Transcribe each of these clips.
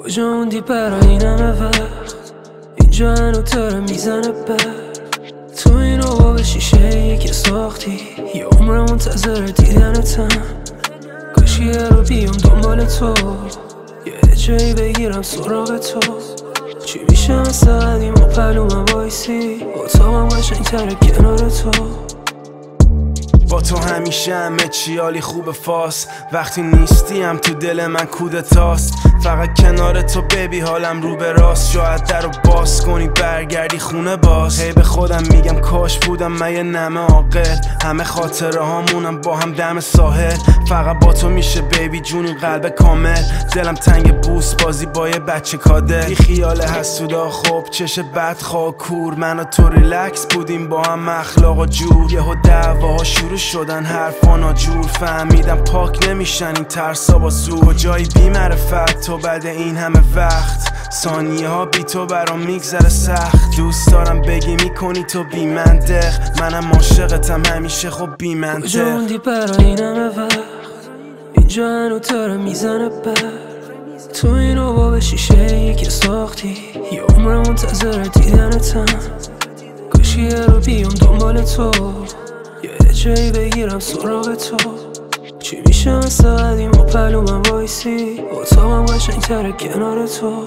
کجا موندی برای این همه وقت؟ اینجا هنو داره میزنه برد. تو این رو به شیشه که ساختی، یه عمر منتظر دیدنتم. کاشی یه رو بیام دنبال تو، یه جایی بگیرم سراغ تو. چی میشه مثل قدیم و پلومم وایسی، اتاقم قشنگ‌تره کنار تو. با تو همیشه همه چی حالی خوب فاس، وقتی نیستی هم تو دل من کودتاست. فقط کنار تو بیبی حالم رو به راست، شاید در رو باز کنی برگردی خونه باز. هی به خودم میگم کاش بودم من یه نمه عاقل، همه خاطره هامونم با هم دم ساحل. فقط با تو میشه بیبی جونی قلب کامل، دلم تنگ بوس بازی با یه بچه کادر. بی خیال حسودا خوب چشه بدخواه کور، من و تو ریلکس بودیم با هم اخلاق و جور. یهو دعواها شروع شدن حرفا ناجور، فهمیدم پاک نمیشن این ترسا با زور. کجایی بی معرفت تو بعد این همه وقت، ثانیه ها بی تو برام میگذره سخت. دوست دارم بگی میکنی تو بی منطق، منم عاشقتم همیشه خب بی منطق. کجا موندی برای این همه وقت؟ اینجا هنو داره میزنه برد. تو این رو به شیشه که ساختی، یه عمر منتظر دیدنتم. کاشی یه رو بیام دنبال تو، یه جایی بگیرم سراغ تو. چی میشه مثل قدیم و پلومم وایسی، اتاقم قشنگ‌تره کنار تو.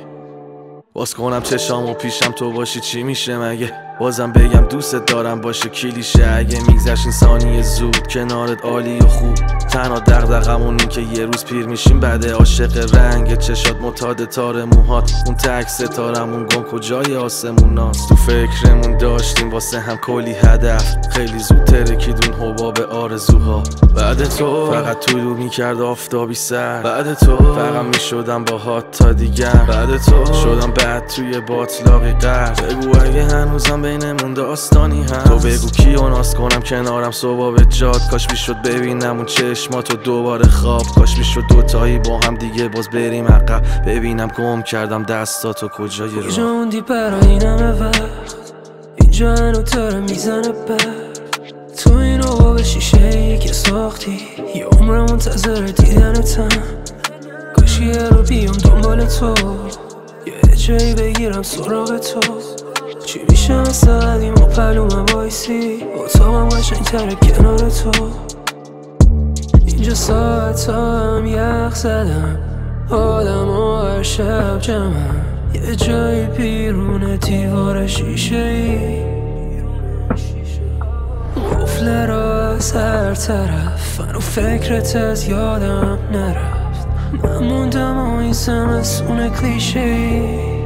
باز کنم چشام و پیشم تو باشی چی میشه مگه؟ بازم بگم دوست دارم باشه کلیشه. اگه میگذشت این ثانیه زود کنارت عالی و خوب، تنها دغدغمون این که یه روز پیر میشیم بعده. عاشق رنگ چشات معتاد تار موهات، اون تک ستارمون گم کجای آسموناست. تو فکرمون داشتیم واسه هم کلی هدف، خیلی زود ترکیدون حباب آرزوها. بعد تو فقط طلوع میکرد آفتابی سر، بعد تو فقط میشدم باهات تا دیگر، بعد تو شدم بعد توی باطلاقی قرد. بگو اگه هنوزم بینمون داستانی هست، تو بگو کیو ناز کنم کنارم صبح به جاد. کاش میشد ببینم اون چشماتو دوباره خواب، کاش میشد دوتایی با هم دیگه باز بریم عقب. ببینم گم کردم دستاتو کجای راه. کجا موندی برای این همه وقت؟ اینجا هنو داره میزنه برد. تو این رو به شیشه که ساختی، یه عمر منتظر دیدنتم. کاشی یه رو بیام دنبال تو، یه جایی بگیرم سراغ تو. چی میشه مثل قدیم و پلومم وایسی، اتاقم قشنگ‌تره کنار تو. اینجا ساعت هم یخ زدم، آدم و هر شب جمعم. یه جایی بیرون دیوار شیشه ای، قفله را از هر طرف، من و فکرت از یادم نرفت. من موندم و این زمستون کلیشه ای،